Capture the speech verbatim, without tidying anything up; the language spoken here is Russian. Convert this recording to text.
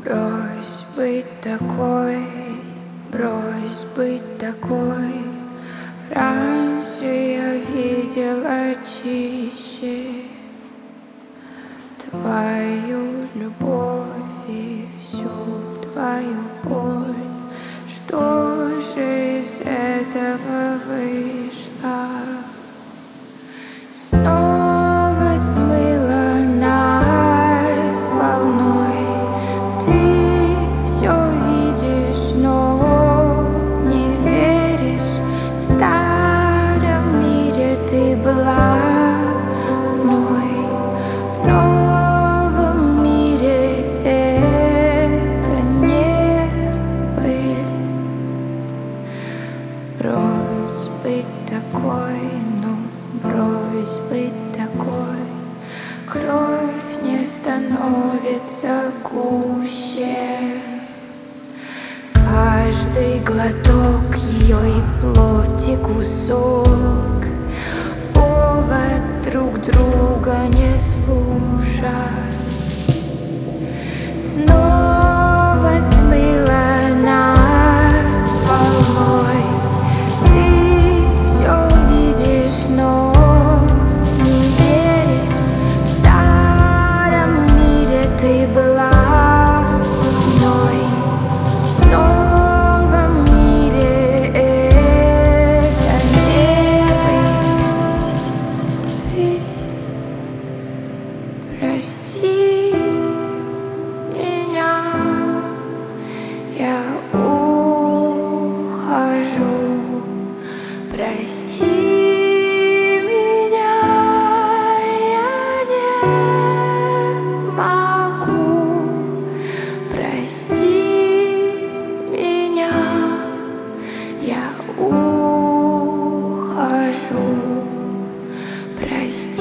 Брось быть такой, брось быть такой. Раньше я видела чище твою любовь и всю твою боль. Что же из этого вышло? Снова смыло нас волной. Ты все видишь, но не веришь. В старом мире ты была мной, в новом мире это не быль. Брось быть такой, ну брось быть такой. Кровь не становится гуще. Каждый глоток ее и плоти кусок. Повод друг друга не слушать. Снова смыло нас волной. Ты все видишь, но не веришь. В старом мире ты была мной, в новом мире это не быль. Прости меня, я ухожу. Прости меня, я не могу. Прости меня, я ухожу. Прости.